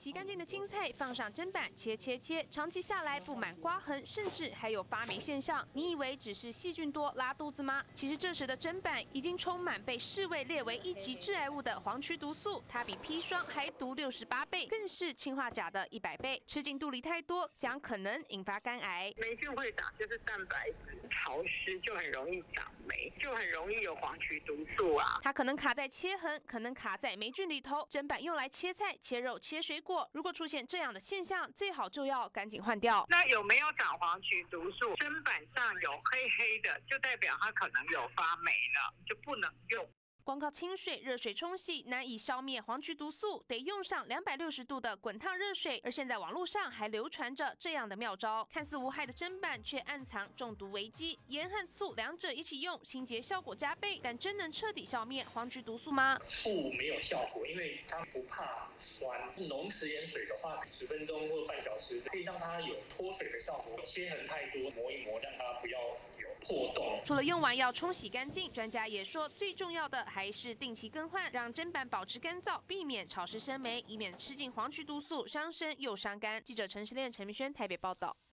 洗干净的青菜放上砧板切，长期下来布满刮痕，甚至还有发霉现象。你以为只是细菌多拉肚子吗？其实这时的砧板已经充满被世卫列为1级致癌物的黄曲毒素，它比砒霜还毒68倍，更是氰化钾的100倍。吃进肚里太多，将可能引发肝癌。 霉菌会长就是蛋白质潮湿，就很容易长霉，就很容易有黄曲毒素啊。 它可能卡在切痕，可能卡在霉菌里头。砧板用来切菜、切肉、切水果，如果出现这样的现象，最好就要赶紧换掉。 那有没有长黄曲毒素？砧板上有黑黑的，就代表它可能有发霉了，就不能用。 光靠清水、热水冲洗难以消灭黄曲毒素，得用上260度的滚烫热水。而现在网络上还流传着这样的妙招，看似无害的砧板却暗藏中毒危机。盐和醋两者一起用，清洁效果加倍，但真能彻底消灭黄曲毒素吗？ 醋没有效果，因为它不怕酸。浓食盐水的话，10分钟或半小时可以让它有脱水的效果。切痕太多，磨一磨，让它不要有破洞。 除了用完要冲洗干净，专家也说最重要的还是定期更换，让砧板保持干燥，避免潮湿生霉，以免吃进黄曲毒素伤身又伤肝。记者陈时炼、陈明轩台北报道。